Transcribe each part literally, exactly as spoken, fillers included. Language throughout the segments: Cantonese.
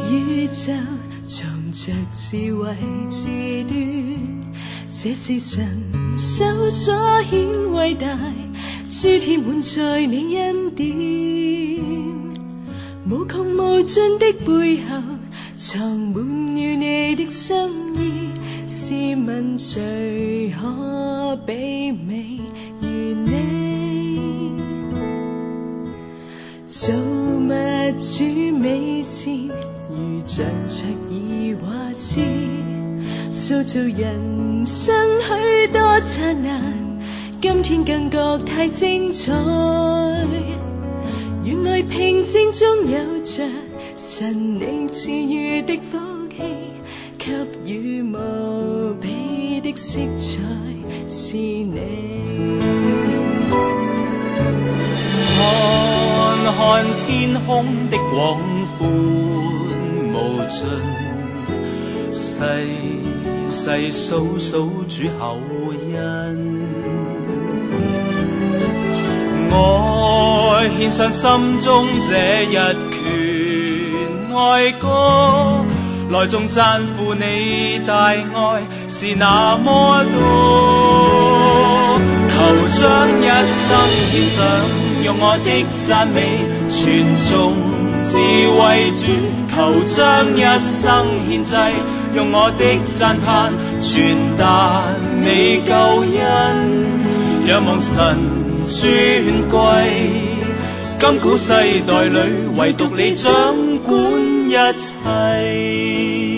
宇宙藏着智慧字端，这是神手所顯偉大，諸天滿載你恩典，無窮無盡的背後藏滿了你的心意，試問誰可比美如你？造物主美善，如像卓爾畫師，塑造人生許多燦爛，今天更覺太精彩。原來平靜中有着神你賜予的福氣，給予無比的色彩，是你。 看看天空的廣闊無盡，細細數數主厚恩。我獻上心中這一闋愛歌，來頌讚負你大愛是那麼多。求將一生獻上，用我的讚美傳頌智慧主，求將一生獻祭，用我的讚嘆傳達你救恩，仰望神尊貴，今古世代裏唯獨你掌管一切。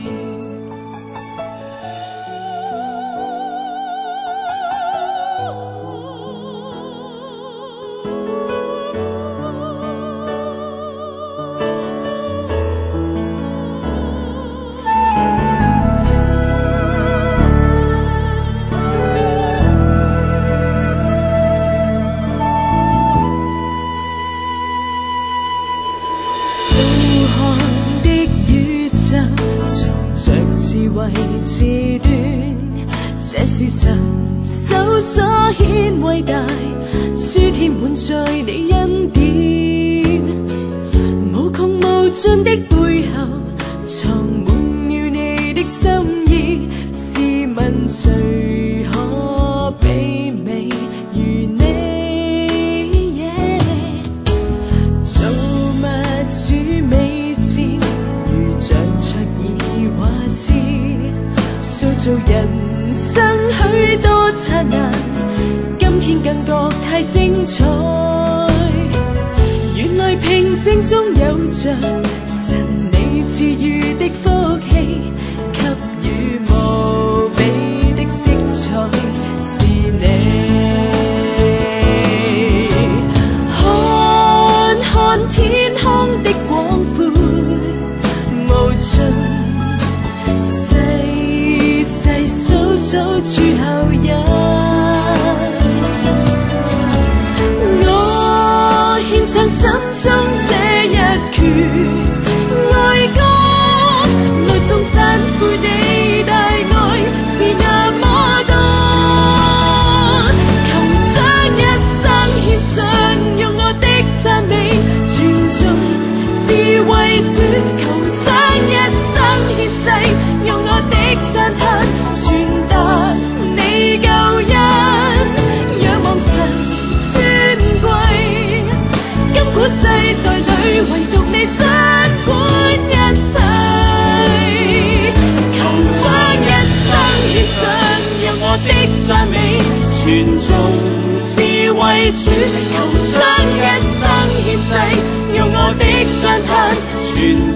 字端，這是神手所顯偉大，諸天滿載你恩典，無窮無盡的背後藏滿了你的心意，試問誰可比美如你？ yeah. 造物主美善，如像卓爾畫師，塑造人生許多燦爛，今天更覺太精彩。原來平靜中有着神你賜予的福氣，給予無比的色彩，是你。看看天空的廣闊無盡，細細數數處後人，我獻上心中這一闋愛歌，來頌讚負你大愛是那麼多。求將一生獻上，用我的讚美傳頌智慧主，求將一生獻祭，用我的讚嘆傳達你救恩，仰望神尊貴，今古世代裏唯獨你掌管一切。求將一生獻上，用我的讚美傳頌智慧主，求將一生獻祭，用我的讚嘆傳